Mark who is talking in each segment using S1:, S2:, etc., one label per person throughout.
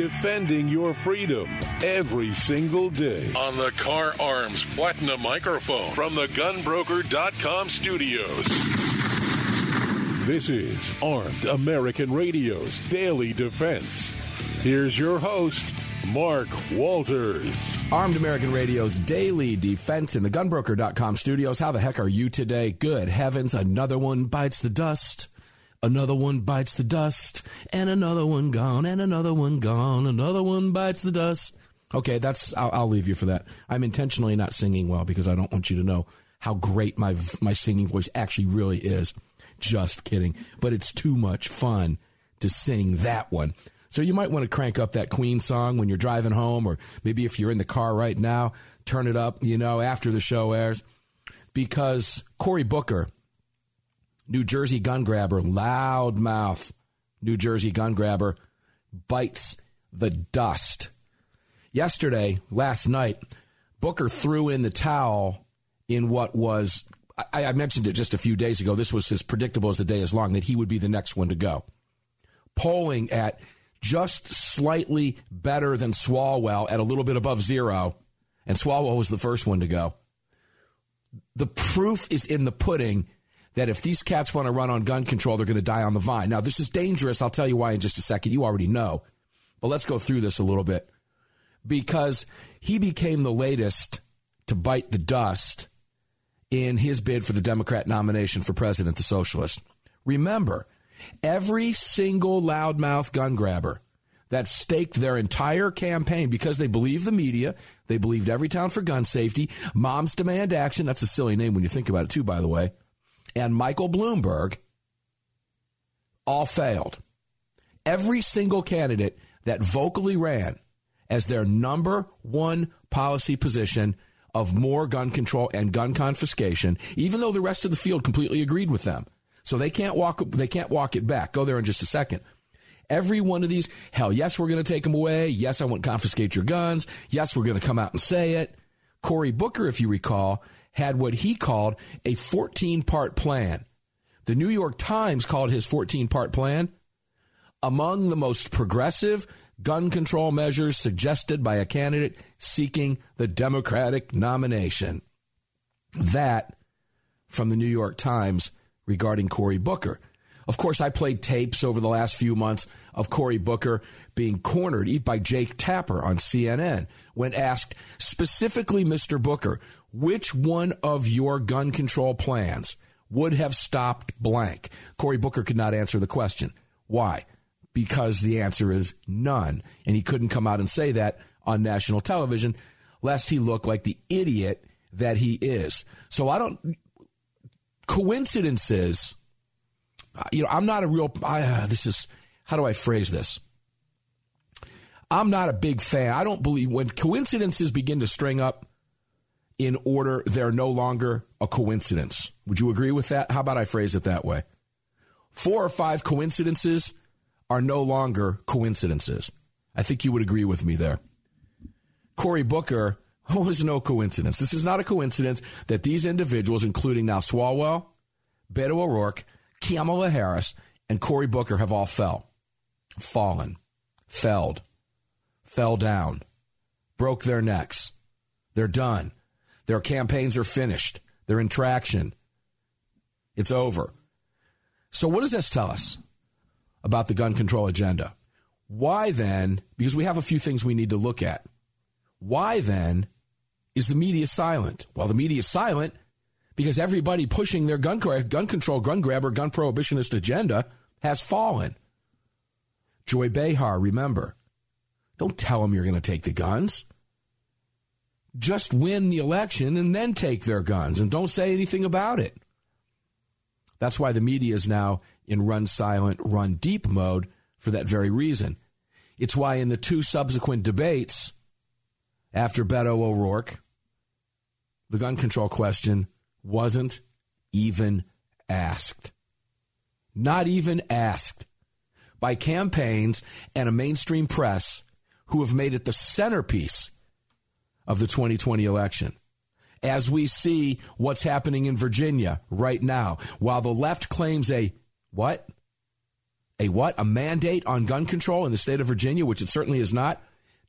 S1: defending your freedom every single day. On the Car Arms Platinum microphone from the GunBroker.com studios. This is Armed American Radio's Daily Defense. Here's your host, Mark Walters.
S2: Armed American Radio's Daily Defense in the GunBroker.com studios. How the heck are you today? Good heavens, another one bites the dust. Another one bites the dust, and another one gone, and another one gone, another one bites the dust. Okay, I'll leave you for that. I'm intentionally not singing well because I don't want you to know how great my singing voice actually really is. Just kidding. But it's too much fun to sing that one. So you might want to crank up that Queen song when you're driving home, or maybe if you're in the car right now, turn it up, after the show airs. Because Cory Booker, New Jersey gun grabber, loudmouth New Jersey gun grabber, bites the dust. Last night, Booker threw in the towel in what was, I mentioned it just a few days ago, this was as predictable as the day is long, that he would be the next one to go. Polling at just slightly better than Swalwell at a little bit above zero, and Swalwell was the first one to go. The proof is in the pudding that if these cats want to run on gun control, they're going to die on the vine. Now, this is dangerous. I'll tell you why in just a second. You already know. But let's go through this a little bit. Because he became the latest to bite the dust in his bid for the Democrat nomination for president, the socialist. Remember, every single loudmouth gun grabber that staked their entire campaign because they believed the media, they believed Everytown for gun safety, Moms Demand Action, that's a silly name when you think about it too, by the way, and Michael Bloomberg, all failed. Every single candidate that vocally ran as their number one policy position of more gun control and gun confiscation, even though the rest of the field completely agreed with them. So they can't walk it back. Go there in just a second. Every one of these, hell, yes, we're going to take them away. Yes, I want to confiscate your guns. Yes, we're going to come out and say it. Cory Booker, if you recall, had what he called a 14-part plan. The New York Times called his 14-part plan among the most progressive gun control measures suggested by a candidate seeking the Democratic nomination. That from the New York Times regarding Cory Booker. Of course, I played tapes over the last few months of Cory Booker being cornered by Jake Tapper on CNN when asked specifically, Mr. Booker, which one of your gun control plans would have stopped blank? Cory Booker could not answer the question. Why? Because the answer is none. And he couldn't come out and say that on national television, lest he look like the idiot that he is. So coincidences, I'm not a real, how do I phrase this? I'm not a big fan. I don't believe when coincidences begin to string up in order, they're no longer a coincidence. Would you agree with that? How about I phrase it that way? 4 or 5 coincidences are no longer coincidences. I think you would agree with me there. Cory Booker was no coincidence. This is not a coincidence that these individuals, including now Swalwell, Beto O'Rourke, Kamala Harris, and Cory Booker have all fell down, broke their necks. They're done. Their campaigns are finished. They're in traction. It's over. So what does this tell us about the gun control agenda? Why then, because we have a few things we need to look at, why then is the media silent? Well, the media is silent because everybody pushing their gun control, gun grabber, gun prohibitionist agenda has fallen. Joy Behar, remember, don't tell them you're going to take the guns. Just win the election and then take their guns and don't say anything about it. That's why the media is now in run silent, run deep mode for that very reason. It's why in the 2 subsequent debates after Beto O'Rourke, the gun control question wasn't even asked. Not even asked by campaigns and a mainstream press who have made it the centerpiece of the 2020 election. As we see what's happening in Virginia right now, while the left claims a A mandate on gun control in the state of Virginia, which it certainly is not.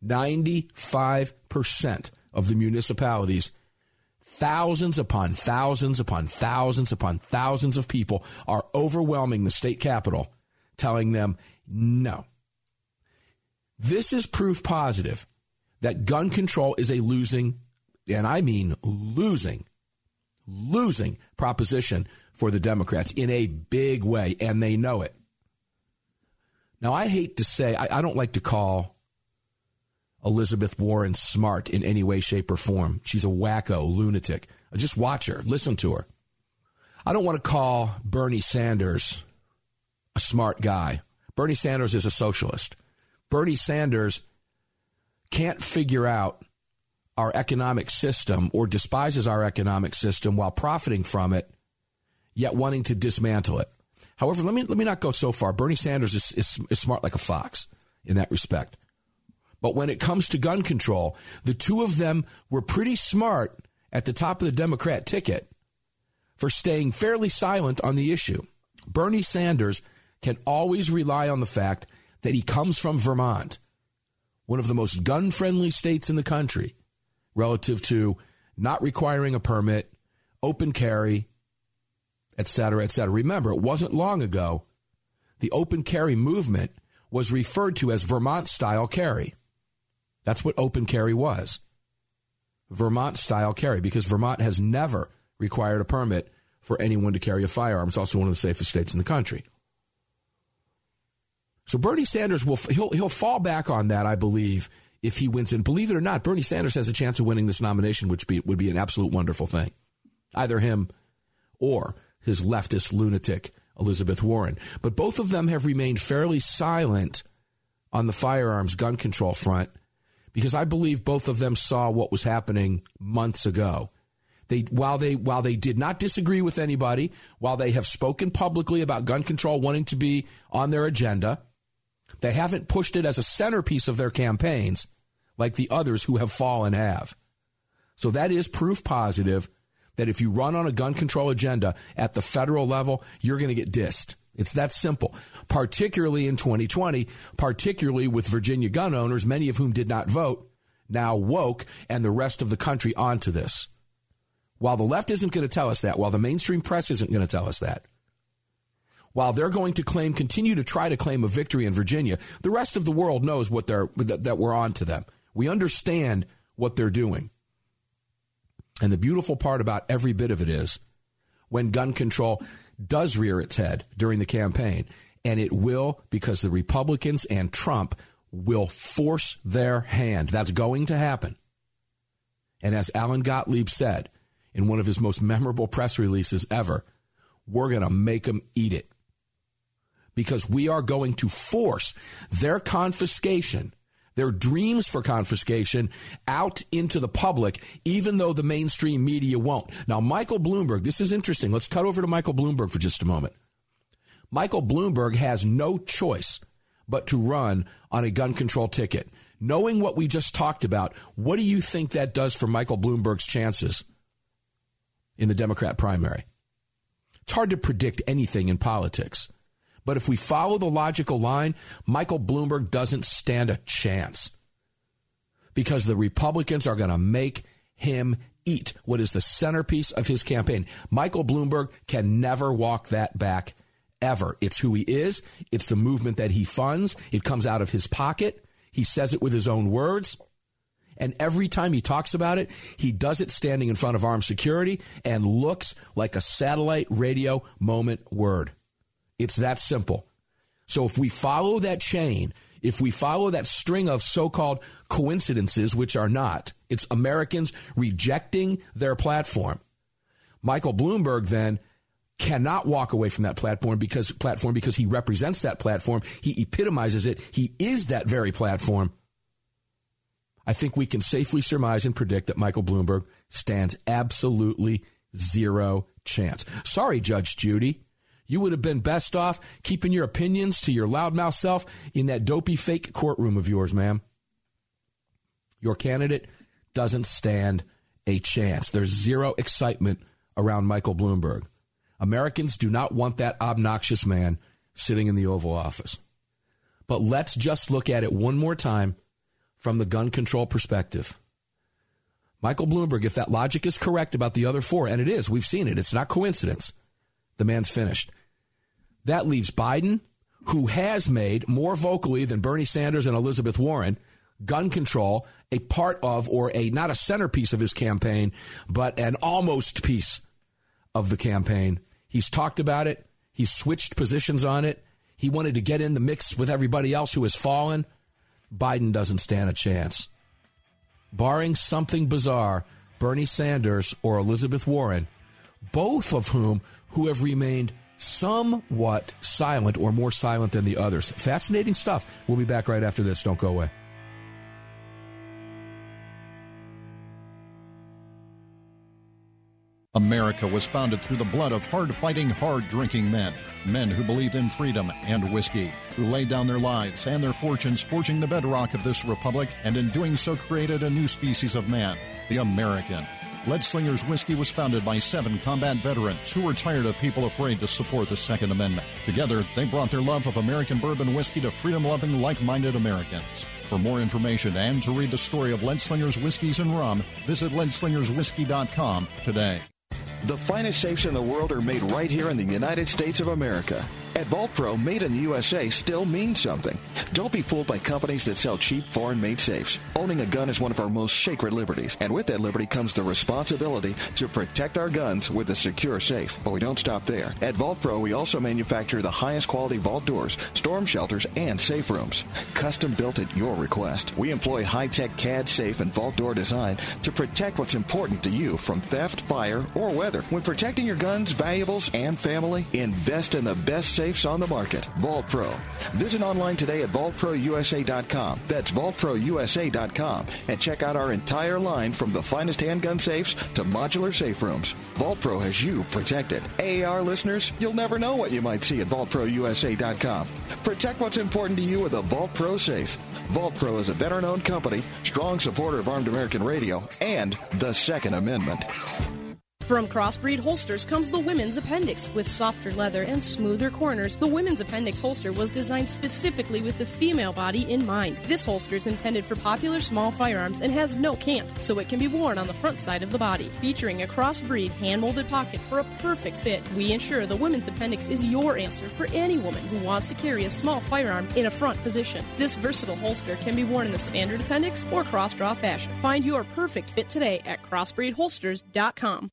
S2: 95% of the municipalities, thousands upon thousands upon thousands upon thousands of people are overwhelming the state capitol, telling them no. This is proof positive that gun control is a losing, and I mean losing proposition for the Democrats in a big way, and they know it. Now, I hate to say, I don't like to call Elizabeth Warren smart in any way, shape, or form. She's a wacko, lunatic. Just watch her. Listen to her. I don't want to call Bernie Sanders a smart guy. Bernie Sanders is a socialist. Bernie Sanders can't figure out our economic system or despises our economic system while profiting from it, yet wanting to dismantle it. However, let me not go so far. Bernie Sanders is smart like a fox in that respect. But when it comes to gun control, the two of them were pretty smart at the top of the Democrat ticket for staying fairly silent on the issue. Bernie Sanders can always rely on the fact that he comes from Vermont, one of the most gun-friendly states in the country, relative to not requiring a permit, open carry, et cetera, et cetera. Remember, it wasn't long ago the open carry movement was referred to as Vermont-style carry. That's what open carry was. Vermont-style carry, because Vermont has never required a permit for anyone to carry a firearm. It's also one of the safest states in the country. So Bernie Sanders he'll fall back on that, I believe, if he wins. And believe it or not, Bernie Sanders has a chance of winning this nomination, which would be an absolute wonderful thing. Either him or his leftist lunatic, Elizabeth Warren. But both of them have remained fairly silent on the firearms gun control front, because I believe both of them saw what was happening months ago. While they did not disagree with anybody, while they have spoken publicly about gun control wanting to be on their agenda, they haven't pushed it as a centerpiece of their campaigns like the others who have fallen have. So that is proof positive that if you run on a gun control agenda at the federal level, you're going to get dissed. It's that simple, particularly in 2020, particularly with Virginia gun owners, many of whom did not vote, now woke, and the rest of the country onto this. While the left isn't going to tell us that, while the mainstream press isn't going to tell us that, while they're going to continue to try to claim a victory in Virginia, the rest of the world knows that we're on to them. We understand what they're doing. And the beautiful part about every bit of it is when gun control does rear its head during the campaign, and it will, because the Republicans and Trump will force their hand. That's going to happen. And as Alan Gottlieb said in one of his most memorable press releases ever, we're going to make them eat it. Because we are going to force their confiscation, their dreams for confiscation, out into the public, even though the mainstream media won't. Now, Michael Bloomberg, this is interesting. Let's cut over to Michael Bloomberg for just a moment. Michael Bloomberg has no choice but to run on a gun control ticket. Knowing what we just talked about, what do you think that does for Michael Bloomberg's chances in the Democrat primary? It's hard to predict anything in politics. But if we follow the logical line, Michael Bloomberg doesn't stand a chance, because the Republicans are going to make him eat what is the centerpiece of his campaign. Michael Bloomberg can never walk that back, ever. It's who he is. It's the movement that he funds. It comes out of his pocket. He says it with his own words. And every time he talks about it, he does it standing in front of armed security and looks like a satellite radio moment word. It's that simple. So if we follow that chain, if we follow that string of so-called coincidences, which are not, it's Americans rejecting their platform. Michael Bloomberg then cannot walk away from that platform because he represents that platform. He epitomizes it. He is that very platform. I think we can safely surmise and predict that Michael Bloomberg stands absolutely zero chance. Sorry, Judge Judy. You would have been best off keeping your opinions to your loudmouth self in that dopey fake courtroom of yours, ma'am. Your candidate doesn't stand a chance. There's zero excitement around Michael Bloomberg. Americans do not want that obnoxious man sitting in the Oval Office. But let's just look at it one more time from the gun control perspective. Michael Bloomberg, if that logic is correct about the other four, and it is, we've seen it, it's not coincidence, the man's finished. That leaves Biden, who has made more vocally than Bernie Sanders and Elizabeth Warren gun control a part of, or a not a centerpiece of his campaign, but an almost piece of the campaign. He's talked about it. He's switched positions on it. He wanted to get in the mix with everybody else who has fallen. Biden doesn't stand a chance. Barring something bizarre, Bernie Sanders or Elizabeth Warren, both of who have remained somewhat silent or more silent than the others. Fascinating stuff. We'll be back right after this. Don't go away.
S3: America was founded through the blood of hard-fighting, hard-drinking men. Men who believed in freedom and whiskey, who laid down their lives and their fortunes forging the bedrock of this republic, and in doing so created a new species of man, the American. Leadslingers Whiskey was founded by 7 combat veterans who were tired of people afraid to support the Second Amendment. Together, they brought their love of American bourbon whiskey to freedom-loving, like-minded Americans. For more information and to read the story of Leadslingers Whiskeys and Rum, visit leadslingerswhiskey.com today.
S4: The finest safes in the world are made right here in the United States of America. At Vault Pro, made in the USA still means something. Don't be fooled by companies that sell cheap, foreign-made safes. Owning a gun is one of our most sacred liberties, and with that liberty comes the responsibility to protect our guns with a secure safe. But we don't stop there. At Vault Pro, we also manufacture the highest quality vault doors, storm shelters, and safe rooms. Custom built at your request. We employ high-tech CAD safe and vault door design to protect what's important to you from theft, fire, or weather. When protecting your guns, valuables, and family, invest in the best safes on the market. Vault Pro. Visit online today at vaultprousa.com. That's vaultprousa.com, and check out our entire line from the finest handgun safes to modular safe rooms. Vault Pro has you protected. AAR listeners, you'll never know what you might see at vaultprousa.com. Protect what's important to you with a Vault Pro safe. Vault Pro is a veteran-owned company, strong supporter of Armed American Radio and the Second Amendment.
S5: From Crossbreed Holsters comes the Women's Appendix. With softer leather and smoother corners, the Women's Appendix holster was designed specifically with the female body in mind. This holster is intended for popular small firearms and has no cant, so it can be worn on the front side of the body. Featuring a crossbreed hand-molded pocket for a perfect fit, we ensure the Women's Appendix is your answer for any woman who wants to carry a small firearm in a front position. This versatile holster can be worn in the standard appendix or cross-draw fashion. Find your perfect fit today at crossbreedholsters.com.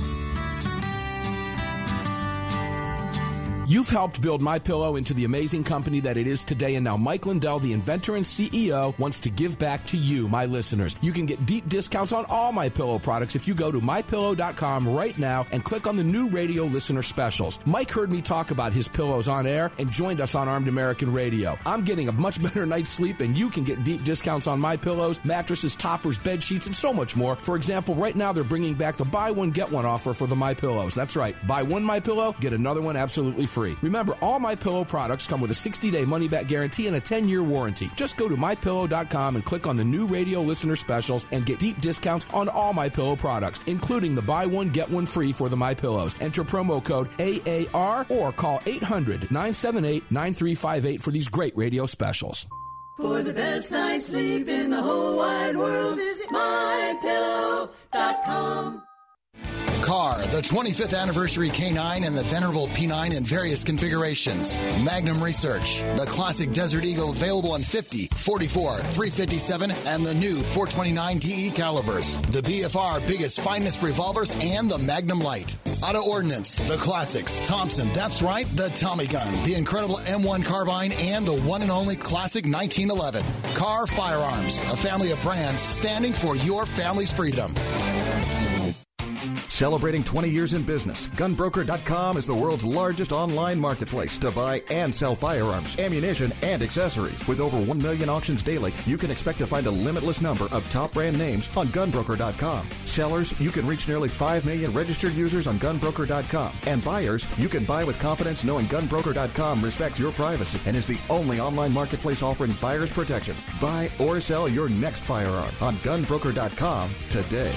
S2: You've helped build MyPillow into the amazing company that it is today, and now Mike Lindell, the inventor and CEO, wants to give back to you, my listeners. You can get deep discounts on all MyPillow products if you go to MyPillow.com right now and click on the new radio listener specials. Mike heard me talk about his pillows on air and joined us on Armed American Radio. I'm getting a much better night's sleep, and you can get deep discounts on MyPillows, mattresses, toppers, bed sheets, and so much more. For example, right now they're bringing back the buy one, get one offer for the MyPillows. That's right. Buy one MyPillow, get another one absolutely free. Remember, all MyPillow products come with a 60-day money-back guarantee and a 10-year warranty. Just go to MyPillow.com and click on the new radio listener specials and get deep discounts on all MyPillow products, including the buy one, get one free for the MyPillows. Enter promo code AAR or call 800-978-9358 for these great radio specials.
S6: For the best night's sleep in the whole wide world, visit MyPillow.com.
S7: Car, the 25th anniversary K9 and the venerable P9 in various configurations. Magnum Research, the classic Desert Eagle available in 50, 44, 357, and the new 429 DE calibers. The BFR biggest, finest revolvers and the Magnum Light. Auto Ordnance, the classics. Thompson, that's right, the Tommy gun, the incredible M1 carbine, and the one and only classic 1911. Car Firearms, a family of brands standing for your family's freedom.
S8: Celebrating 20 years in business, GunBroker.com is the world's largest online marketplace to buy and sell firearms, ammunition, and accessories. With over 1 million auctions daily, you can expect to find a limitless number of top brand names on GunBroker.com. Sellers, you can reach nearly 5 million registered users on GunBroker.com. And buyers, you can buy with confidence knowing GunBroker.com respects your privacy and is the only online marketplace offering buyers protection. Buy or sell your next firearm on GunBroker.com today.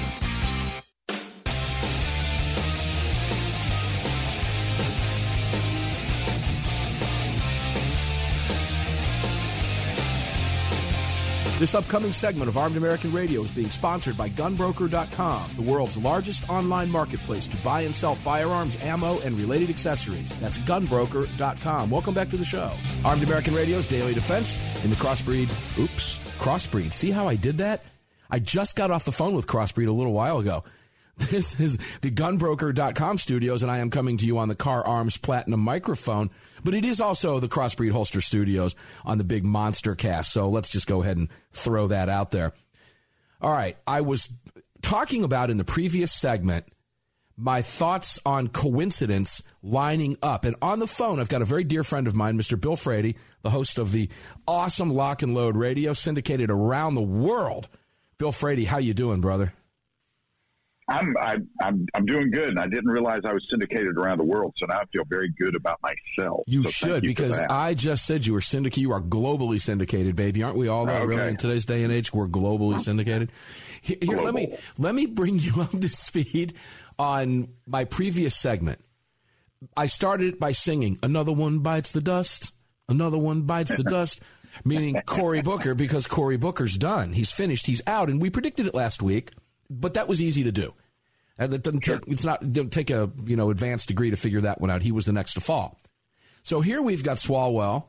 S2: This upcoming segment of Armed American Radio is being sponsored by GunBroker.com, the world's largest online marketplace to buy and sell firearms, ammo, and related accessories. That's GunBroker.com. Welcome back to the show. Armed American Radio's Daily Defense in the Crossbreed. See how I did that? I just got off the phone with Crossbreed a little while ago. This is the GunBroker.com studios, and I am coming to you on the Car Arms Platinum microphone, but it is also the Crossbreed Holster studios on the big Monster Cast, so let's just go ahead and throw that out there. All right, I was talking about in the previous segment my thoughts on coincidence lining up, and on the phone I've got a very dear friend of mine, Mr. Bill Frady, the host of the awesome Lock and Load Radio, syndicated around the world. Bill Frady, how you doing, brother?
S9: I'm doing good, and I didn't realize I was syndicated around the world, so now I feel very good about myself.
S2: You should, because I just said you were syndicated. You are globally syndicated, baby. Aren't we all, though, really, in today's day and age? We're globally syndicated. Here, let me bring you up to speed on my previous segment. I started by singing, "Another one bites the dust, another one bites the dust," meaning Cory Booker, because Cory Booker's done. He's finished. He's out, and we predicted it last week. But that was easy to do. And it doesn't take a advanced degree to figure that one out. He was the next to fall. So here we've got Swalwell,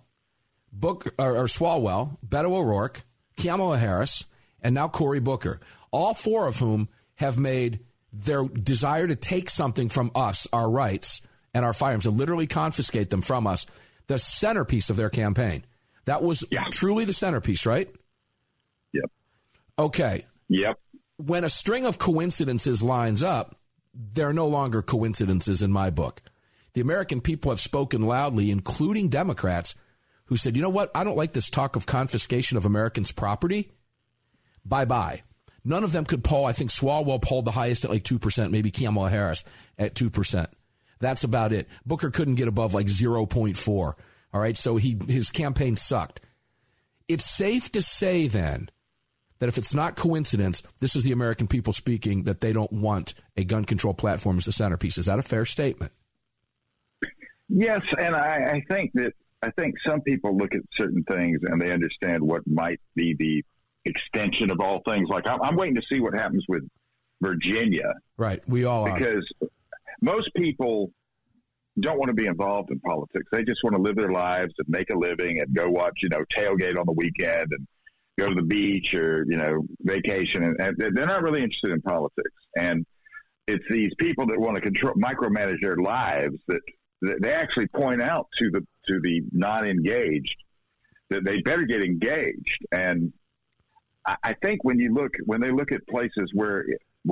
S2: Beto O'Rourke, Kamala Harris, and now Cory Booker. All four of whom have made their desire to take something from us, our rights and our firearms, and literally confiscate them from us, the centerpiece of their campaign. That was truly the centerpiece, right?
S9: Yep.
S2: Okay.
S9: Yep.
S2: When a string of coincidences lines up, they're no longer coincidences in my book. The American people have spoken loudly, including Democrats, who said, you know what, I don't like this talk of confiscation of Americans' property. Bye-bye. None of them could poll. I think Swalwell polled the highest at like 2%, maybe Kamala Harris at 2%. That's about it. Booker couldn't get above like 0.4. All right, so his campaign sucked. It's safe to say then that if it's not coincidence, this is the American people speaking, that they don't want a gun control platform as the centerpiece. Is that a fair statement?
S9: Yes, and I think some people look at certain things and they understand what might be the extension of all things. Like I'm waiting to see what happens with Virginia.
S2: Right, we all are.
S9: Because most people don't want to be involved in politics. They just want to live their lives and make a living and go watch, tailgate on the weekend and go to the beach or, vacation. And they're not really interested in politics. And it's these people that want to micromanage their lives that they actually point out to the non-engaged that they better get engaged. And I think when they look at places where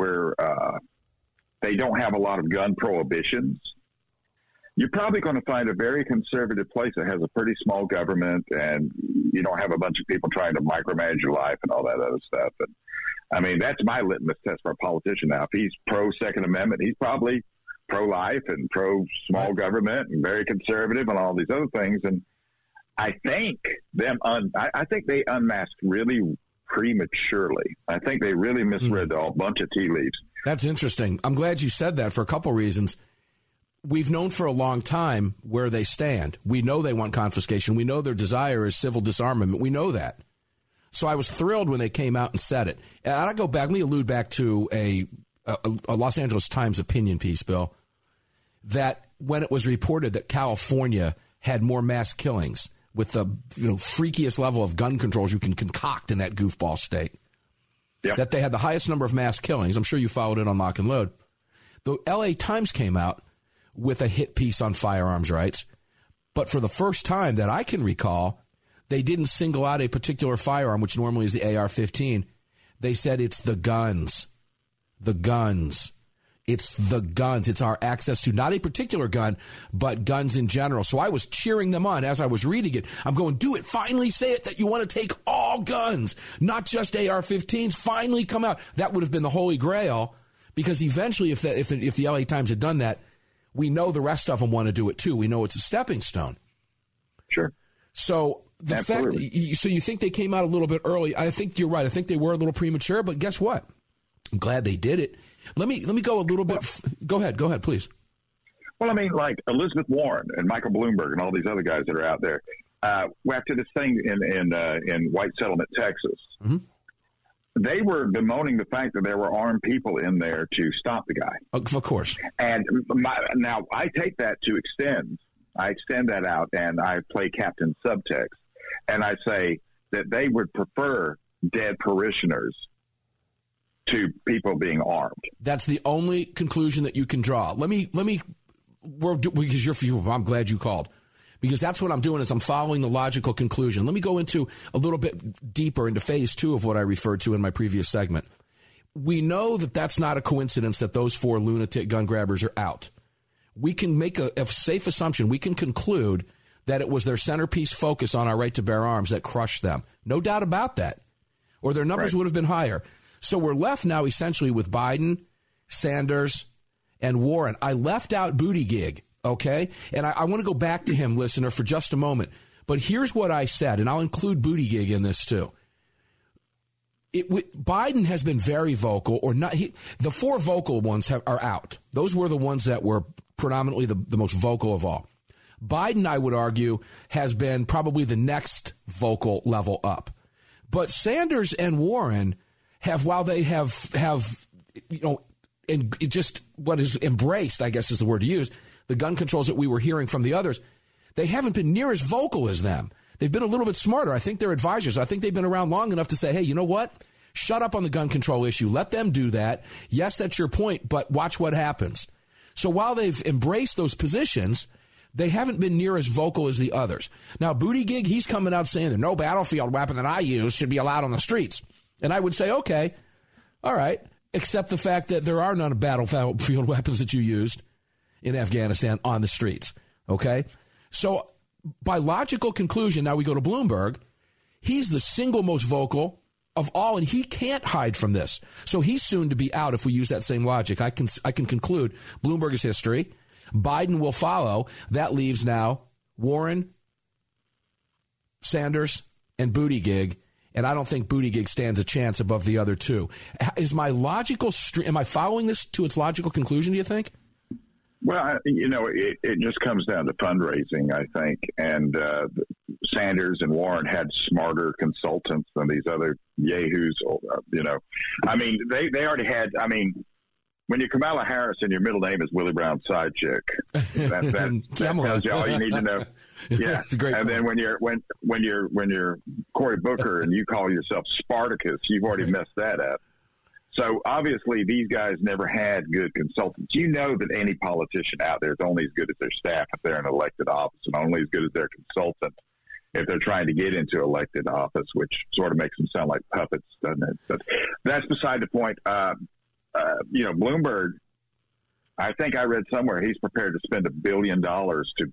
S9: they don't have a lot of gun prohibitions, you're probably going to find a very conservative place that has a pretty small government, and you don't have a bunch of people trying to micromanage your life and all that other stuff. And I mean, that's my litmus test for a politician now. If he's pro-Second Amendment, he's probably pro-life and pro-small government and very conservative and all these other things. And I think I think they unmasked really prematurely. I think they really misread a bunch of tea leaves.
S2: That's interesting. I'm glad you said that for a couple reasons. We've known for a long time where they stand. We know they want confiscation. We know their desire is civil disarmament. We know that. So I was thrilled when they came out and said it. And I go back, let me allude back to a Los Angeles Times opinion piece, Bill, that when it was reported that California had more mass killings with the freakiest level of gun controls you can concoct in that goofball state, that they had the highest number of mass killings. I'm sure you followed it on Lock and Load. The L.A. Times came out with a hit piece on firearms rights. But for the first time that I can recall, they didn't single out a particular firearm, which normally is the AR-15. They said it's the guns. The guns. It's the guns. It's our access to not a particular gun, but guns in general. So I was cheering them on as I was reading it. I'm going, do it. Finally say it that you want to take all guns, not just AR-15s. Finally come out. That would have been the holy grail, because eventually if the LA Times had done that, we know the rest of them want to do it too. We know it's a stepping stone.
S9: Sure.
S2: So the fact, so you think they came out a little bit early? I think you're right. I think they were a little premature, but guess what? I'm glad they did it. Let me go a little bit. Go ahead, please.
S9: Well, I mean, like Elizabeth Warren and Michael Bloomberg and all these other guys that are out there, after this thing in White Settlement, Texas, they were bemoaning the fact that there were armed people in there to stop the guy.
S2: Of course.
S9: And now I take that to extend. I extend that out, and I play Captain Subtext, and I say that they would prefer dead parishioners to people being armed.
S2: That's the only conclusion that you can draw. Because I'm glad you called. Because that's what I'm doing is I'm following the logical conclusion. Let me go into a little bit deeper into phase 2 of what I referred to in my previous segment. We know that that's not a coincidence that those 4 lunatic gun grabbers are out. We can make a safe assumption. We can conclude that it was their centerpiece focus on our right to bear arms that crushed them. No doubt about that. Or their numbers would have been higher. So we're left now essentially with Biden, Sanders, and Warren. I left out Buttigieg, okay? And I want to go back to him, listener, for just a moment. But here's what I said, and I'll include Buttigieg in this too. Biden has been very vocal, or not. The 4 vocal ones are out. Those were the ones that were predominantly the most vocal of all. Biden, I would argue, has been probably the next vocal level up. But Sanders and Warren have, while they have and just what is embraced, I guess is the word to use, the gun controls that we were hearing from the others, they haven't been near as vocal as them. They've been a little bit smarter. I think they're advisors. I think they've been around long enough to say, hey, you know what? Shut up on the gun control issue. Let them do that. Yes, that's your point, but watch what happens. So while they've embraced those positions, they haven't been near as vocal as the others. Now, Buttigieg, he's coming out saying that no battlefield weapon that I use should be allowed on the streets. And I would say, okay, all right, except the fact that there are none battlefield weapons that you used in Afghanistan on the streets, okay? So by logical conclusion, now we go to Bloomberg. He's the single most vocal of all, and he can't hide from this. So he's soon to be out if we use that same logic. I can conclude Bloomberg is history. Biden will follow. That leaves now Warren, Sanders, and Buttigieg, and I don't think Buttigieg stands a chance above the other 2. Is my logical am I following this to its logical conclusion, do you think?
S9: Well, it just comes down to fundraising, I think. And Sanders and Warren had smarter consultants than these other yahoos, I mean, they already had, when you're Kamala Harris and your middle name is Willie Brown's side chick, that tells you all you need to know. Yeah,
S2: that's a great
S9: and
S2: point.
S9: Then when you're Cory Booker and you call yourself Spartacus, you've already messed that up. So obviously these guys never had good consultants. You know that any politician out there is only as good as their staff if they're in elected office, and only as good as their consultant if they're trying to get into elected office, which sort of makes them sound like puppets, doesn't it? But that's beside the point. Bloomberg, I think I read somewhere he's prepared to spend $1 billion to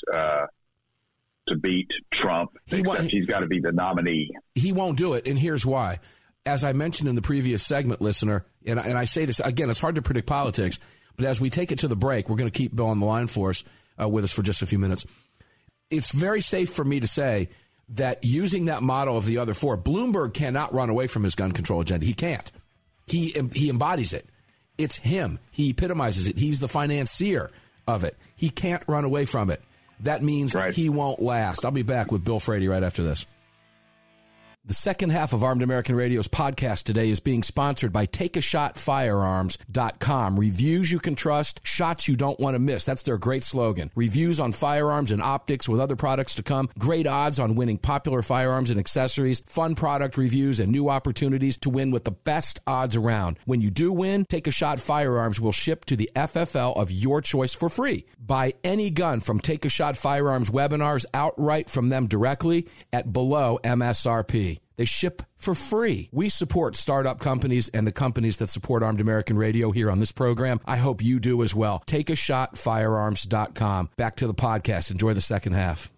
S9: beat Trump. He's got to be the nominee.
S2: He won't do it, and here's why. As I mentioned in the previous segment, listener, and I say this again, it's hard to predict politics, but as we take it to the break, we're going to keep Bill on the line for us with us for just a few minutes. It's very safe for me to say that using that model of the other 4, Bloomberg cannot run away from his gun control agenda. He can't. He embodies it. It's him. He epitomizes it. He's the financier of it. He can't run away from it. That means he won't last. I'll be back with Bill Frady right after this. The second half of Armed American Radio's podcast today is being sponsored by TakeAShotFirearms.com. Reviews you can trust, shots you don't want to miss. That's their great slogan. Reviews on firearms and optics with other products to come. Great odds on winning popular firearms and accessories. Fun product reviews and new opportunities to win with the best odds around. When you do win, Take a Shot Firearms will ship to the FFL of your choice for free. Buy any gun from Take a Shot Firearms webinars outright from them directly at below MSRP. They ship for free. We support startup companies and the companies that support Armed American Radio here on this program. I hope you do as well. TakeAShotFirearms.com. Back to the podcast. Enjoy the second half.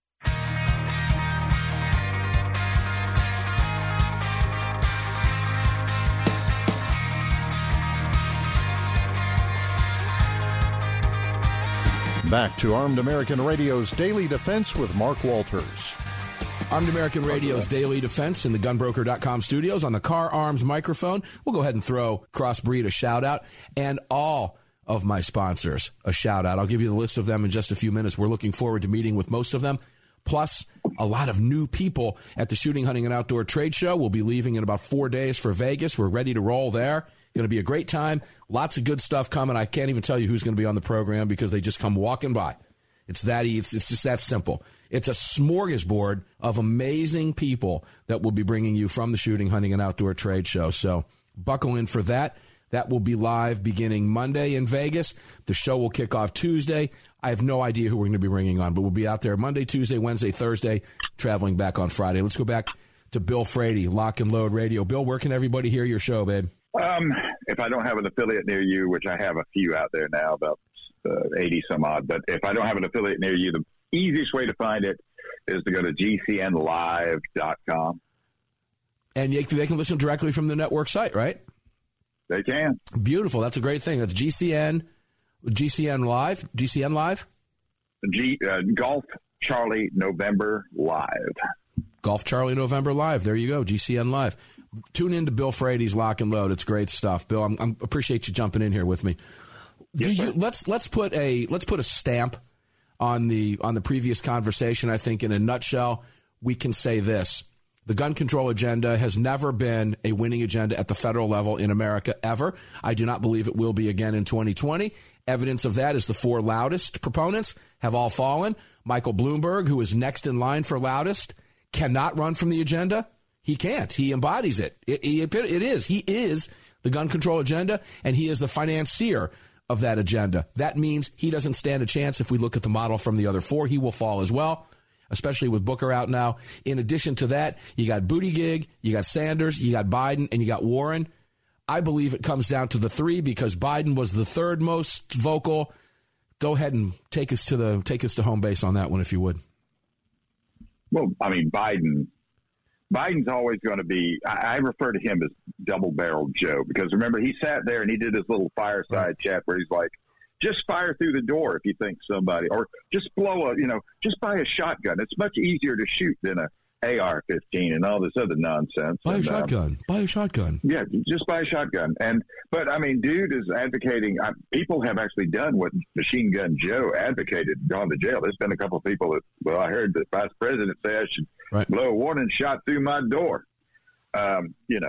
S3: Back to Armed American Radio's Daily Defense with Mark Walters.
S2: Armed American Radio's Daily Defense in the GunBroker.com studios on the Car Arms microphone. We'll go ahead and throw Crossbreed a shout-out and all of my sponsors a shout-out. I'll give you the list of them in just a few minutes. We're looking forward to meeting with most of them. Plus, a lot of new people at the Shooting, Hunting, and Outdoor Trade Show. We'll be leaving in about 4 days for Vegas. We're ready to roll there. Going to be a great time. Lots of good stuff coming. I can't even tell you who's going to be on the program because they just come walking by. It's that easy. It's just that simple. It's a smorgasbord of amazing people that will be bringing you from the Shooting, Hunting, and Outdoor Trade Show. So buckle in for that. That will be live beginning Monday in Vegas. The show will kick off Tuesday. I have no idea who we're going to be bringing on, but we'll be out there Monday, Tuesday, Wednesday, Thursday, traveling back on Friday. Let's go back to Bill Frady, Lock and Load Radio. Bill, where can everybody hear your show, babe?
S9: If I don't have an affiliate near you, which I have a few out there now, about 80 some odd, but if I don't have an affiliate near you, the easiest way to find it is to go to gcnlive.com.
S2: And they can listen directly from the network site, right?
S9: They can.
S2: Beautiful. That's a great thing. That's GCN Live. GCN Live?
S9: Golf Charlie November Live.
S2: Golf Charlie November Live. There you go. GCN Live. Tune in to Bill Frady's Lock and Load. It's great stuff. Bill, I appreciate you jumping in here with me. Let's put a stamp on the previous conversation. I think in a nutshell, we can say this. The gun control agenda has never been a winning agenda at the federal level in America, ever. I do not believe it will be again in 2020. Evidence of that is the 4 loudest proponents have all fallen. Michael Bloomberg, who is next in line for loudest, cannot run from the agenda. He can't. He embodies it. He is the gun control agenda, and he is the financier of that agenda. That means he doesn't stand a chance. If we look at the model from the other 4, he will fall as well, especially with Booker out now. In addition to that, you got Buttigieg, you got Sanders, you got Biden, and you got Warren. I believe it comes down to the 3 because Biden was the 3rd most vocal. Go ahead and take us to home base on that one, if you would.
S9: Well, I mean, Biden's always going to be, I refer to him as double-barreled Joe, because remember, he sat there and he did his little fireside chat where he's like, just fire through the door if you think somebody, or just just buy a shotgun. It's much easier to shoot than a AR-15 and all this other nonsense.
S2: Buy a shotgun.
S9: Yeah, just buy a shotgun. But I mean, dude is advocating. People have actually done what Machine Gun Joe advocated, gone to jail. There's been a couple of people that, I heard the vice president say I should blow a warning shot through my door. So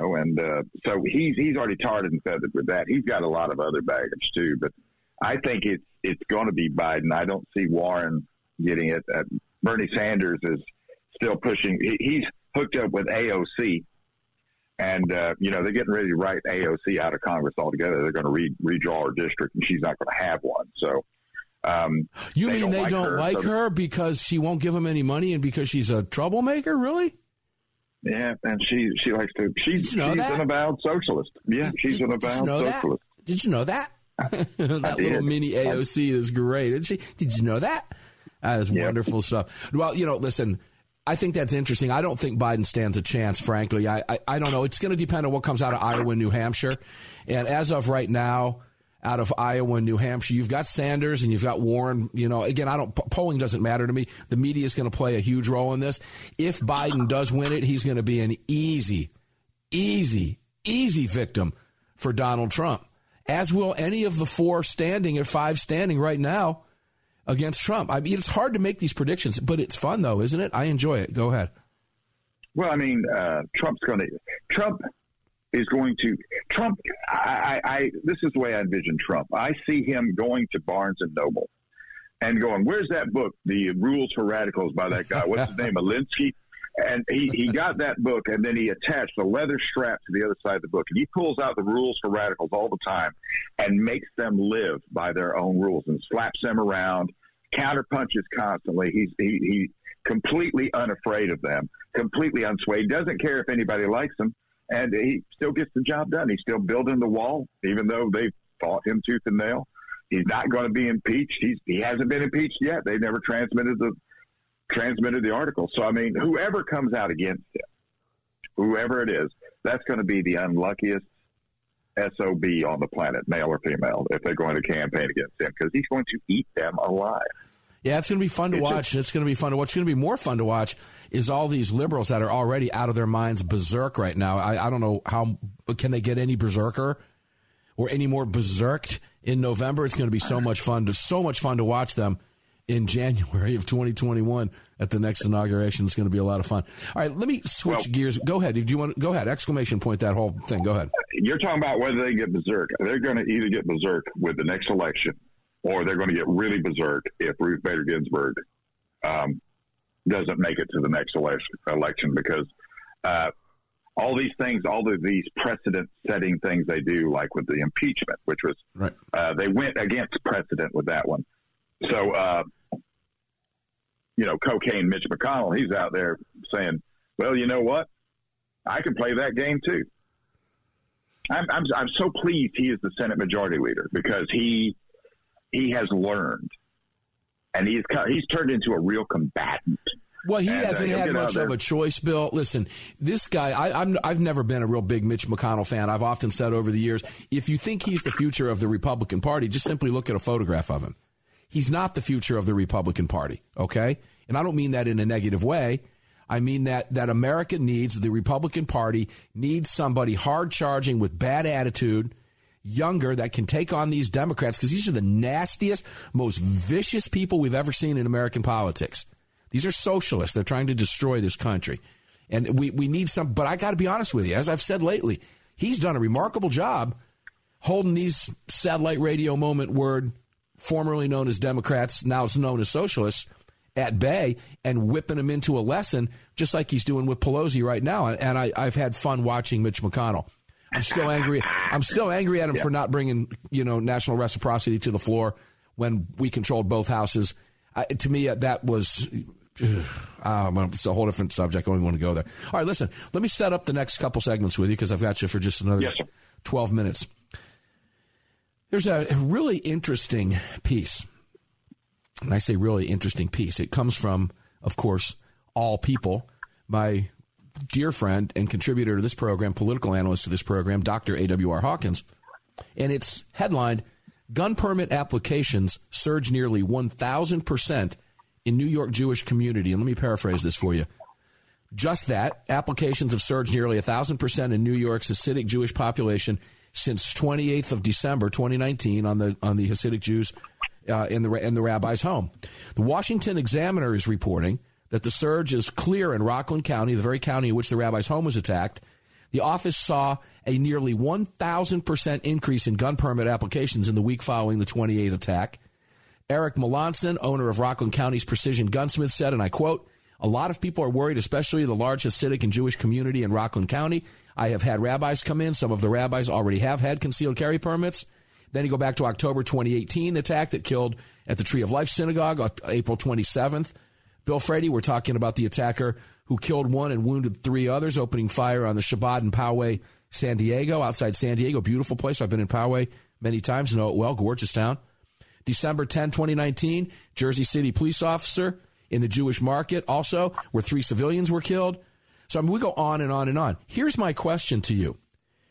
S9: he's already tarred and feathered with that. He's got a lot of other baggage too, but I think it's going to be Biden. I don't see Warren getting it. Bernie Sanders is still pushing. He's hooked up with AOC, and they're getting ready to write AOC out of Congress altogether. They're going to redraw her district, and she's not going to have one. So,
S2: you mean they don't like her because she won't give them any money and because she's a troublemaker? Really?
S9: Yeah, and she likes to. She's an avowed socialist. Yeah, she's an avowed socialist.
S2: Did you know that? That little mini AOC is great, isn't she? Did you know that? That is wonderful stuff. Well, listen, I think that's interesting. I don't think Biden stands a chance, frankly. I don't know. It's going to depend on what comes out of Iowa and New Hampshire. And as of right now, out of Iowa and New Hampshire, you've got Sanders and you've got Warren. Again, polling doesn't matter to me. The media is going to play a huge role in this. If Biden does win it, he's going to be an easy victim for Donald Trump, as will any of the 4 standing or 5 standing right now against Trump. I mean, it's hard to make these predictions, but it's fun, though, isn't it? I enjoy it. Go ahead.
S9: Well, I mean, Trump is going to this is the way I envision Trump. I see him going to Barnes and Noble and going, where's that book, The Rules for Radicals by that guy? What's his name? Alinsky? And he got that book, and then he attached a leather strap to the other side of the book. And he pulls out the rules for radicals all the time and makes them live by their own rules and slaps them around, counterpunches constantly. He's completely unafraid of them, completely unswayed, doesn't care if anybody likes him, and he still gets the job done. He's still building the wall, even though they fought him tooth and nail. He's not going to be impeached. He hasn't been impeached yet. They never transmitted the article. So, I mean, whoever comes out against him, whoever it is, that's going to be the unluckiest SOB on the planet, male or female, if they're going to campaign against him, because he's going to eat them alive.
S2: Yeah, it's going to be fun to watch. It's going to be fun to watch. What's going to be more fun to watch is all these liberals that are already out of their minds berserk right now. I don't know how can they get any berserker or any more berserked in November. It's going to be so much fun to watch them in January of 2021 at the next inauguration. It's going to be a lot of fun. All right, let me switch gears. Go ahead. Do you want to go ahead? Exclamation point that whole thing. Go ahead.
S9: You're talking about whether they get berserk. They're going to either get berserk with the next election, or they're going to get really berserk if Ruth Bader Ginsburg doesn't make it to the next election, because all these things, all of these precedent-setting things they do, like with the impeachment, which was
S2: right.
S9: They went against precedent with that one. So, cocaine Mitch McConnell, he's out there saying, well, you know what? I can play that game too. I'm so pleased he is the Senate Majority Leader, because he has learned, and he's turned into a real combatant.
S2: Well, he hasn't had much of a choice, Bill. Listen, this guy, I've never been a real big Mitch McConnell fan. I've often said over the years, if you think he's the future of the Republican Party, just simply look at a photograph of him. He's not the future of the Republican Party, okay? And I don't mean that in a negative way. I mean that America needs, the Republican Party needs somebody hard-charging with bad attitude, younger, that can take on these Democrats, because these are the nastiest, most vicious people we've ever seen in American politics. These are socialists. They're trying to destroy this country. And we need some, but I got to be honest with you, as I've said lately, he's done a remarkable job holding these satellite radio moment word, formerly known as Democrats, now it's known as socialists, at bay, and whipping them into a lesson, just like he's doing with Pelosi right now. And I've had fun watching Mitch McConnell. I'm still angry. I'm still angry at him for not bringing, national reciprocity to the floor when we controlled both houses. To me, that was... it's a whole different subject. I don't even want to go there. All right, listen, let me set up the next couple segments with you, because I've got you for just another 12 minutes. There's a really interesting piece. And I say really interesting piece. It comes from, of course, All People, my dear friend and contributor to this program, political analyst to this program, Dr. A.W.R. Hawkins. And it's headlined, Gun Permit Applications Surge Nearly 1,000% in New York Jewish Community. And let me paraphrase this for you. Just that, applications have surged nearly 1,000% in New York's Hasidic Jewish population since 28th of December 2019 on the Hasidic Jews in the rabbi's home. The Washington Examiner is reporting that the surge is clear in Rockland County, the very county in which the rabbi's home was attacked. The office saw a nearly 1,000% increase in gun permit applications in the week following the 28 attack. Eric Melanson, owner of Rockland County's Precision Gunsmith, said, and I quote, "A lot of people are worried, especially the large Hasidic and Jewish community in Rockland County. I have had rabbis come in. Some of the rabbis already have had concealed carry permits." Then you go back to October 2018, the attack that killed at the Tree of Life Synagogue, April 27th. Bill Frady, we're talking about the attacker who killed one and wounded three others, opening fire on the Shabbat in Poway, San Diego, outside San Diego. Beautiful place. I've been in Poway many times, know it well. Gorgeous town. December 10, 2019, Jersey City police officer in the Jewish market also, where 3 civilians were killed. So we go on and on and on. Here's my question to you.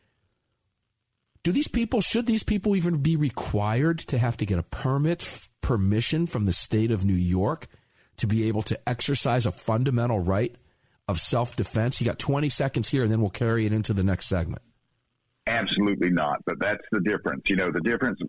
S2: Should these people even be required to have to get a permission from the state of New York to be able to exercise a fundamental right of self-defense? You got 20 seconds here, and then we'll carry it into the next segment.
S9: Absolutely not. But that's the difference. The difference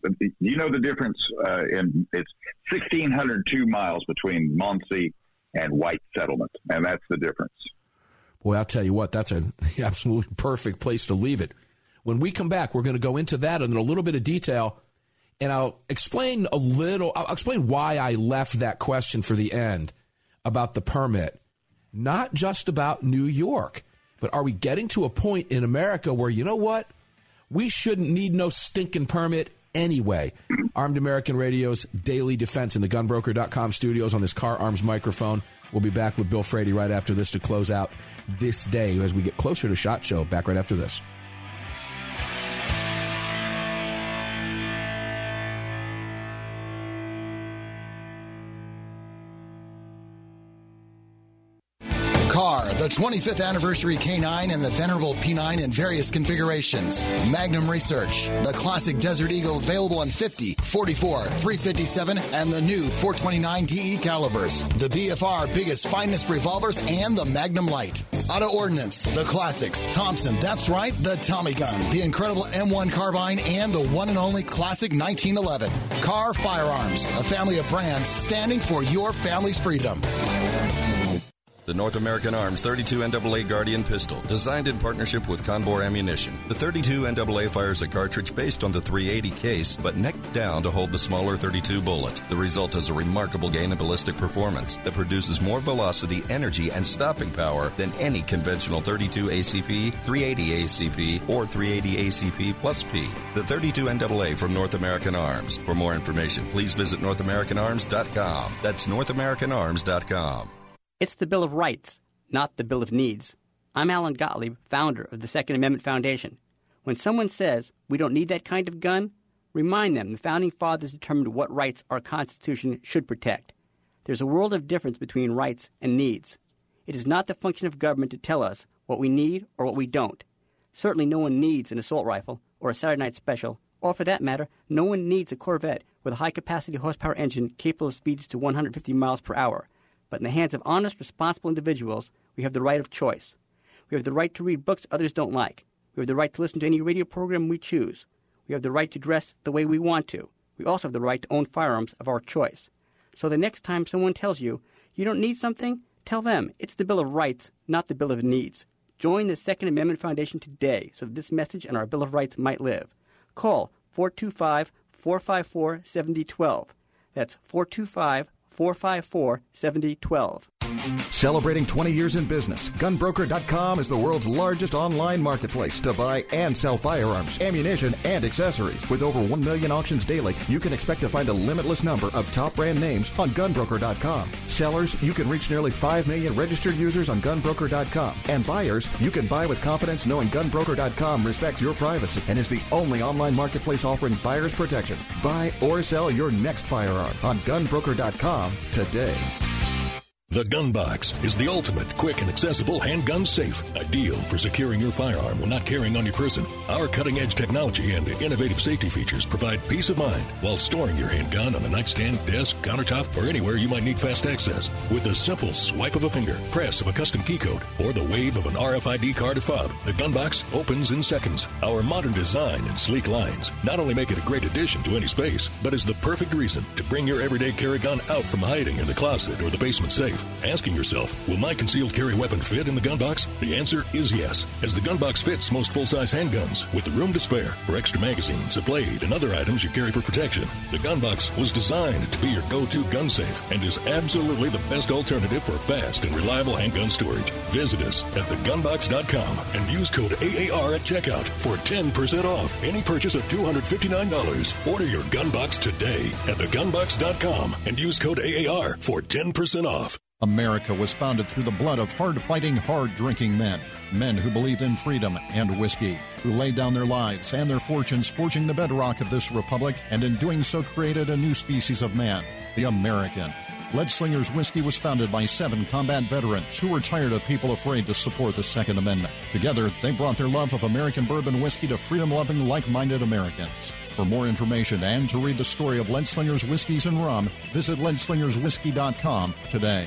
S9: in it's 1,602 miles between Muncie and White Settlement, and that's the difference.
S2: Boy, I'll tell you what, that's an absolutely perfect place to leave it. When we come back, we're going to go into that in a little bit of detail, and I'll explain why I left that question for the end about the permit. Not just about New York, but are we getting to a point in America where, you know what? We shouldn't need no stinking permit anyway. Armed American Radio's Daily Defense in the gunbroker.com studios on this Car Arms microphone. We'll be back with Bill Frady right after this to close out this day as we get closer to SHOT Show. Back right after this.
S7: the 25th anniversary K9 and the venerable P9 in various configurations. Magnum Research, the classic Desert Eagle available in 50, 44, 357, and the new 429 DE calibers. The BFR biggest, finest revolvers, and the Magnum Light. Auto Ordnance, the classics. Thompson, that's right, the Tommy gun, the incredible M1 carbine, and the one and only classic 1911. Carr Firearms, a family of brands standing for your family's freedom.
S10: The North American Arms 32 NAA Guardian pistol, designed in partnership with Conbor Ammunition. The 32 NAA fires a cartridge based on the .380 case, but necked down to hold the smaller .32 bullet. The result is a remarkable gain in ballistic performance that produces more velocity, energy, and stopping power than any conventional .32 ACP, .380 ACP, or .380 ACP plus P. The 32 NAA from North American Arms. For more information, please visit NorthAmericanArms.com. That's NorthAmericanArms.com.
S11: It's the Bill of Rights, not the Bill of Needs. I'm Alan Gottlieb, founder of the Second Amendment Foundation. When someone says we don't need that kind of gun, remind them the Founding Fathers determined what rights our Constitution should protect. There's a world of difference between rights and needs. It is not the function of government to tell us what we need or what we don't. Certainly no one needs an assault rifle or a Saturday night special, or for that matter, no one needs a Corvette with a high-capacity horsepower engine capable of speeds to 150 miles per hour. But in the hands of honest, responsible individuals, we have the right of choice. We have the right to read books others don't like. We have the right to listen to any radio program we choose. We have the right to dress the way we want to. We also have the right to own firearms of our choice. So the next time someone tells you you don't need something, tell them it's the Bill of Rights, not the Bill of Needs. Join the Second Amendment Foundation today so that this message and our Bill of Rights might live. Call 425-454-7012. That's 425-454-7012.
S8: Celebrating 20 years in business, GunBroker.com is the world's largest online marketplace to buy and sell firearms, ammunition, and accessories. With over 1 million auctions daily, you can expect to find a limitless number of top brand names on GunBroker.com. Sellers, you can reach nearly 5 million registered users on GunBroker.com. And buyers, you can buy with confidence knowing GunBroker.com respects your privacy and is the only online marketplace offering buyers protection. Buy or sell your next firearm on GunBroker.com today.
S1: The Gun Box is the ultimate quick and accessible handgun safe, ideal for securing your firearm when not carrying on your person. Our cutting-edge technology and innovative safety features provide peace of mind while storing your handgun on a nightstand, desk, countertop, or anywhere you might need fast access. With a simple swipe of a finger, press of a custom key code, or the wave of an RFID card or fob, the Gun Box opens in seconds. Our modern design and sleek lines not only make it a great addition to any space, but is the perfect reason to bring your everyday carry gun out from hiding in the closet or the basement safe. Asking yourself, will my concealed carry weapon fit in the gun box? The answer is yes, as the gun box fits most full-size handguns with the room to spare for extra magazines, a blade, and other items you carry for protection. The gun box was designed to be your go-to gun safe and is absolutely the best alternative for fast and reliable handgun storage. Visit us at thegunbox.com and use code AAR at checkout for 10% off any purchase of $259. Order your gun box today at thegunbox.com and use code AAR for 10% off.
S3: America was founded through the blood of hard-fighting, hard-drinking men. Men who believed in freedom and whiskey, who laid down their lives and their fortunes forging the bedrock of this republic, and in doing so created a new species of man, the American. Leadslingers Whiskey was founded by 7 combat veterans who were tired of people afraid to support the Second Amendment. Together, they brought their love of American bourbon whiskey to freedom-loving, like-minded Americans. For more information and to read the story of Leadslingers Whiskeys and Rum, visit leadslingerswhiskey.com today.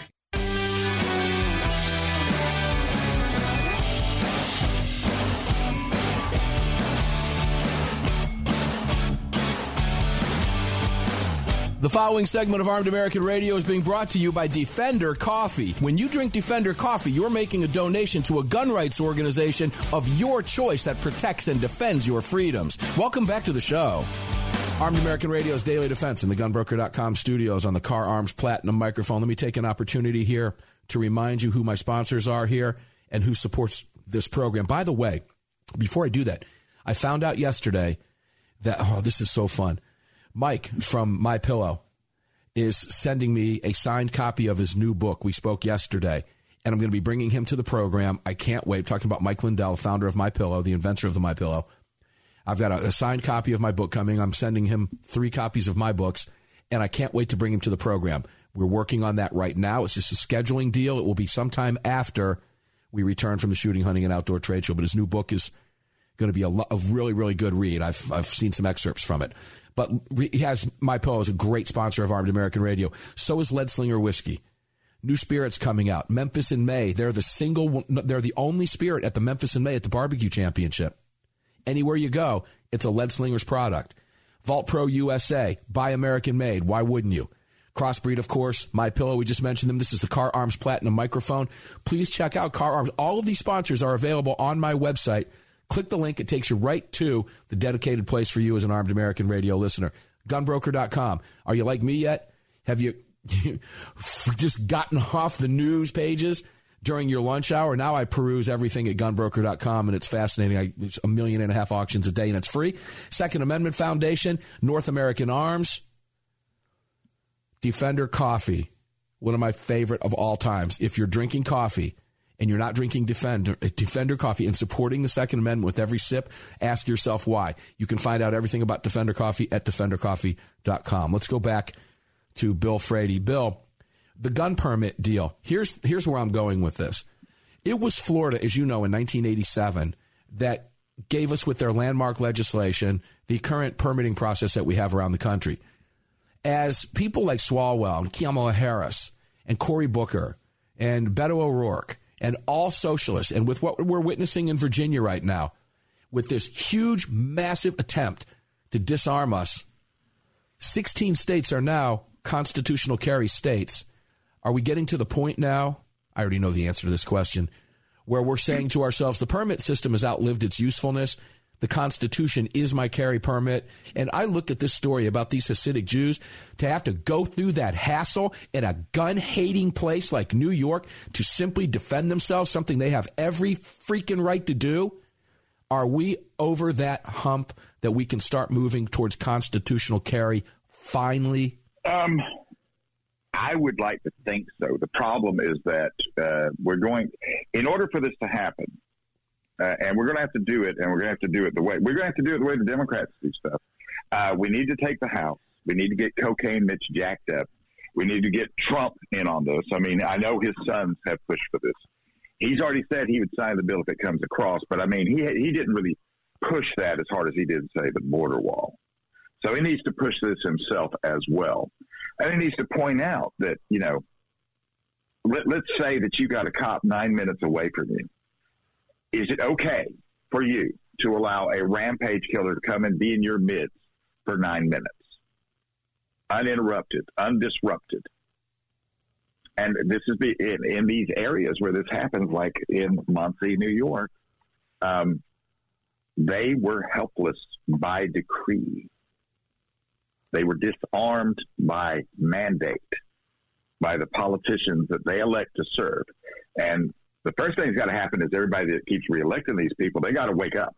S2: The following segment of Armed American Radio is being brought to you by Defender Coffee. When you drink Defender Coffee, you're making a donation to a gun rights organization of your choice that protects and defends your freedoms. Welcome back to the show. Armed American Radio's Daily Defense in the GunBroker.com studios on the Carr Arms Platinum microphone. Let me take an opportunity here to remind you who my sponsors are here and who supports this program. By the way, before I do that, I found out yesterday that, this is so fun. Mike from MyPillow is sending me a signed copy of his new book. We spoke yesterday, and I'm going to be bringing him to the program. I can't wait. Talking about Mike Lindell, founder of MyPillow, the inventor of the MyPillow. I've got a signed copy of my book coming. I'm sending him 3 copies of my books, and I can't wait to bring him to the program. We're working on that right now. It's just a scheduling deal. It will be sometime after we return from the Shooting, Hunting, and Outdoor Trade Show. But his new book is going to be a really, really good read. I've seen some excerpts from it. But he has MyPillow is a great sponsor of Armed American Radio. So is Lead Slinger Whiskey. New spirits coming out. Memphis in May. They're the only spirit at the Memphis in May at the Barbecue Championship. Anywhere you go, it's a Lead Slingers product. Vault Pro USA. Buy American made. Why wouldn't you? Crossbreed, of course. MyPillow, we just mentioned them. This is the Car Arms Platinum microphone. Please check out Car Arms. All of these sponsors are available on my website. Click the link. It takes you right to the dedicated place for you as an Armed American Radio listener. Gunbroker.com. Are you like me yet? Have you just gotten off the news pages during your lunch hour? Now I peruse everything at gunbroker.com, and it's fascinating. There's 1.5 million auctions a day, and it's free. Second Amendment Foundation, North American Arms, Defender Coffee, one of my favorite of all times. If you're drinking coffee and you're not drinking Defender Coffee and supporting the Second Amendment with every sip, ask yourself why. You can find out everything about Defender Coffee at defendercoffee.com. Let's go back to Bill Frady. Bill, the gun permit deal. Here's where I'm going with this. It was Florida, as you know, in 1987 that gave us, with their landmark legislation, the current permitting process that we have around the country. As people like Swalwell and Kamala Harris and Cory Booker and Beto O'Rourke and all socialists, and with what we're witnessing in Virginia right now, with this huge, massive attempt to disarm us, 16 states are now constitutional carry states. Are we getting to the point now, I already know the answer to this question, where we're saying to ourselves, the permit system has outlived its usefulness. The Constitution is my carry permit. And I look at this story about these Hasidic Jews to have to go through that hassle in a gun-hating place like New York to simply defend themselves, something they have every freaking right to do. Are we over that hump that we can start moving towards constitutional carry finally?
S9: I would like to think so. The problem is that in order for this to happen, and we're going to have to do it, and we're going to have to do it the way the Democrats do stuff. We need to take the House. We need to get Cocaine Mitch jacked up. We need to get Trump in on this. I mean, I know his sons have pushed for this. He's already said he would sign the bill if it comes across, but I mean, he didn't really push that as hard as he did, say, the border wall. So he needs to push this himself as well. And he needs to point out that, let's say that you got a cop 9 minutes away from you. Is it okay for you to allow a rampage killer to come and be in your midst for 9 minutes? Uninterrupted, undisrupted. And this is in these areas where this happens, like in Muncie, New York, they were helpless by decree. They were disarmed by mandate, by the politicians that they elect to serve. And the first thing that's got to happen is everybody that keeps reelecting these people, they got to wake up.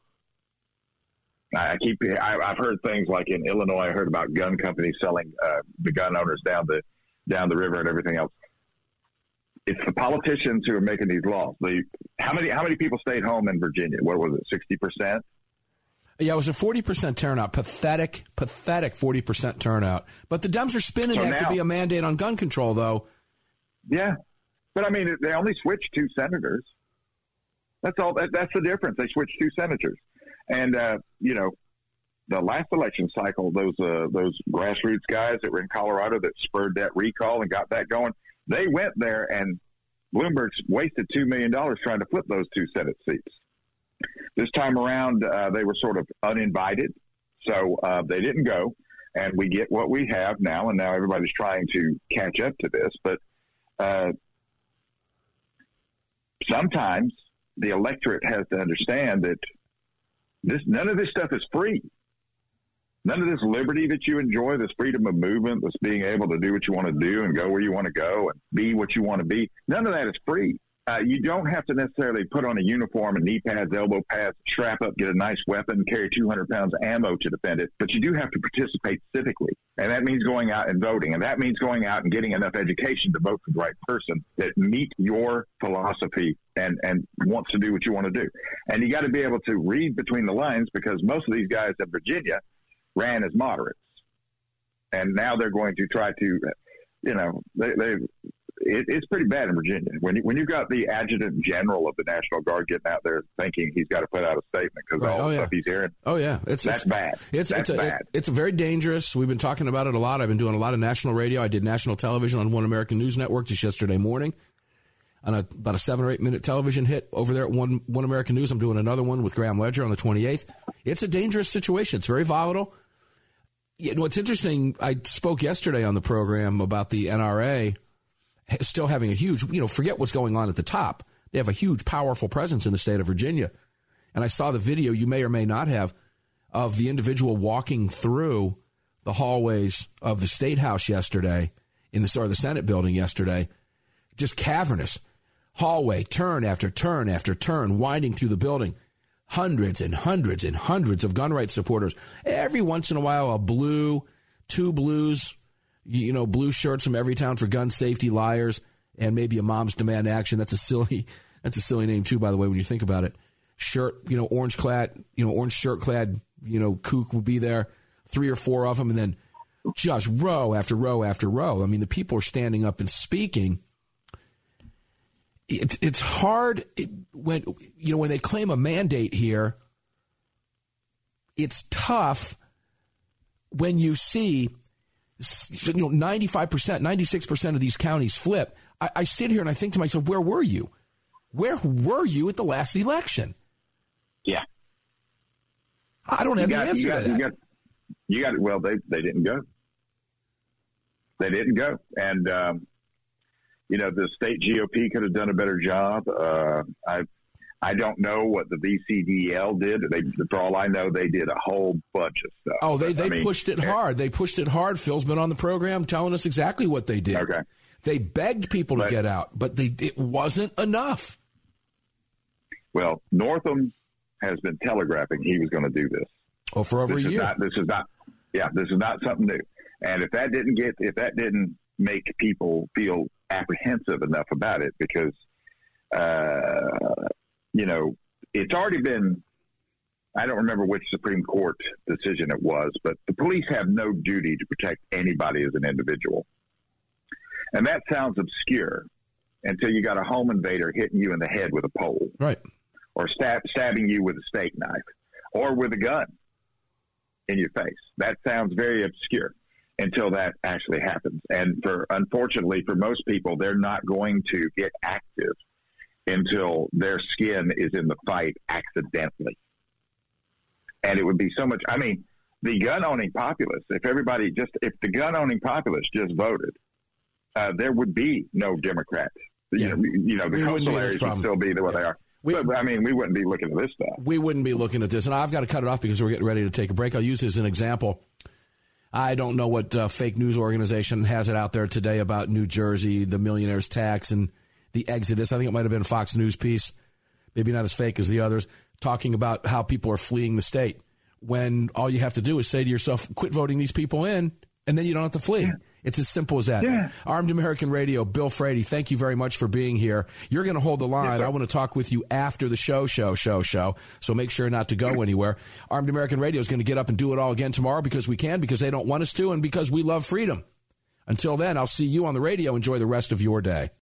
S9: I've heard things like in Illinois, I heard about gun companies selling the gun owners down the river and everything else. It's the politicians who are making these laws. How many people stayed home in Virginia? What was it, 60%?
S2: Yeah, it was a 40% turnout. Pathetic 40% turnout. But the Dems are spinning that to be a mandate on gun control, though.
S9: Yeah. But, I mean, they only switched 2 senators. That's all. That's the difference. They switched 2 senators. And, the last election cycle, those grassroots guys that were in Colorado that spurred that recall and got that going, they went there, and Bloomberg's wasted $2 million trying to flip those 2 Senate seats. This time around, they were sort of uninvited, so they didn't go, and we get what we have now, and now everybody's trying to catch up to this. But sometimes the electorate has to understand that none of this stuff is free. None of this liberty that you enjoy, this freedom of movement, this being able to do what you want to do and go where you want to go and be what you want to be, none of that is free. You don't have to necessarily put on a uniform and knee pads, elbow pads, strap up, get a nice weapon, carry 200 pounds of ammo to defend it, but you do have to participate civically. And that means going out and voting. And that means going out and getting enough education to vote for the right person that meet your philosophy and wants to do what you want to do. And you got to be able to read between the lines, because most of these guys in Virginia ran as moderates. And now they're going to try to, it's pretty bad in Virginia. When you've got the adjutant general of the National Guard getting out there thinking he's got to put out a statement because all the stuff he's hearing. Oh yeah, that's bad. That's bad.
S2: It's very dangerous. We've been talking about it a lot. I've been doing a lot of national radio. I did national television on One American News Network just yesterday morning. On about a 7 or 8 minute television hit over there at One American News. I'm doing another one with Graham Ledger on the 28th. It's a dangerous situation. It's very volatile. You know, what's interesting, I spoke yesterday on the program about the NRA still having a huge, forget what's going on at the top. They have a huge, powerful presence in the state of Virginia. And I saw the video, you may or may not have, of the individual walking through the hallways of the State House yesterday, the Senate building yesterday, just cavernous. Hallway, turn after turn after turn, winding through the building. Hundreds and hundreds and hundreds of gun rights supporters. Every once in a while, two blues, blue shirts from Everytown for Gun Safety Liars, and maybe a Moms Demand Action. That's a silly name too, by the way, when you think about it. Shirt, orange shirt clad, kook would be there. 3 or 4 of them, and then just row after row after row. I mean, the people are standing up and speaking. It's hard when they claim a mandate here. It's tough when you see 95%, 96% of these counties flip. I sit here and I think to myself, where were you? Where were you at the last election?
S9: Yeah,
S2: I don't have the answer to that.
S9: Well, they didn't go. They didn't go, and. The state GOP could have done a better job. I don't know what the VCDL did. For all I know, they did a whole bunch of stuff.
S2: Oh, they pushed it hard. They pushed it hard. Phil's been on the program telling us exactly what they did.
S9: Okay.
S2: They begged people to get out, but it wasn't enough.
S9: Well, Northam has been telegraphing he was going to do this.
S2: Oh, for over a year.
S9: This is not something new. And if that didn't make people feel apprehensive enough about it, because it's already been, I don't remember which Supreme Court decision it was, but the police have no duty to protect anybody as an individual. And that sounds obscure until you got a home invader hitting you in the head with a pole,
S2: right,
S9: or stabbing you with a steak knife, or with a gun in your face. That sounds very obscure until that actually happens. And unfortunately for most people, they're not going to get active until their skin is in the fight accidentally. And it would be so much, the gun-owning populace, if the gun-owning populace just voted, there would be no Democrats.
S2: Yeah.
S9: The coastal areas would still be what they are. We wouldn't be looking at this stuff.
S2: We wouldn't be looking at this. And I've got to cut it off because we're getting ready to take a break. I'll use this as an example. I don't know what fake news organization has it out there today about New Jersey, the millionaire's tax, and the exodus. I think it might have been a Fox News piece, maybe not as fake as the others, talking about how people are fleeing the state, when all you have to do is say to yourself, quit voting these people in, and then you don't have to flee. Yeah. It's as simple as that. Yeah. Armed American Radio, Bill Frady, thank you very much for being here. You're going to hold the line. I want to talk with you after the show. So make sure not to go anywhere. Armed American Radio is going to get up and do it all again tomorrow because we can, because they don't want us to, and because we love freedom. Until then, I'll see you on the radio. Enjoy the rest of your day.